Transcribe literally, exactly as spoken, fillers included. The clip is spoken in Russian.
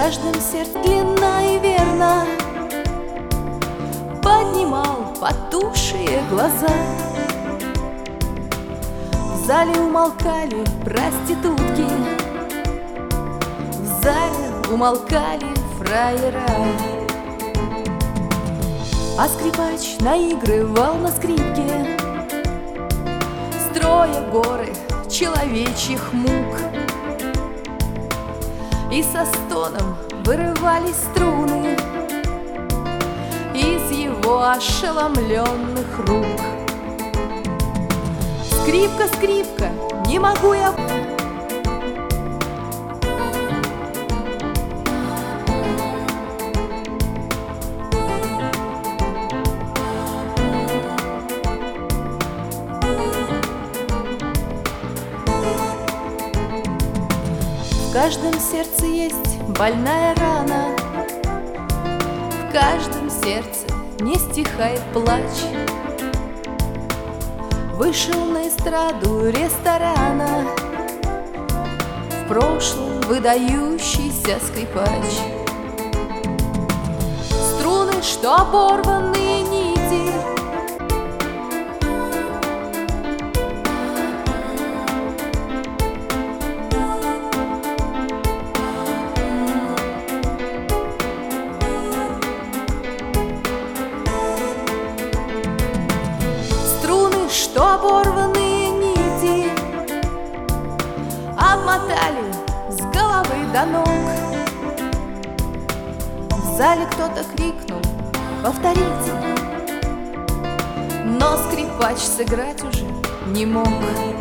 каждом сердце длинно и верно поднимал потухшие глаза. В зале умолкали проститутки, в зале умолкали фраера, а скрипач наигрывал на скрипке, строя горы человечьих мук. И со стоном вырывались струны из его ошеломленных рук. Скрипка, скрипка, не могу я... В каждом сердце есть больная рана, в каждом сердце не стихает плач. Вышел на эстраду ресторана в прошлом выдающийся скрипач. Струны, что оборванные нити, что оборванные нити обмотали с головы до ног. В зале кто-то крикнул: повторите, но скрипач сыграть уже не мог.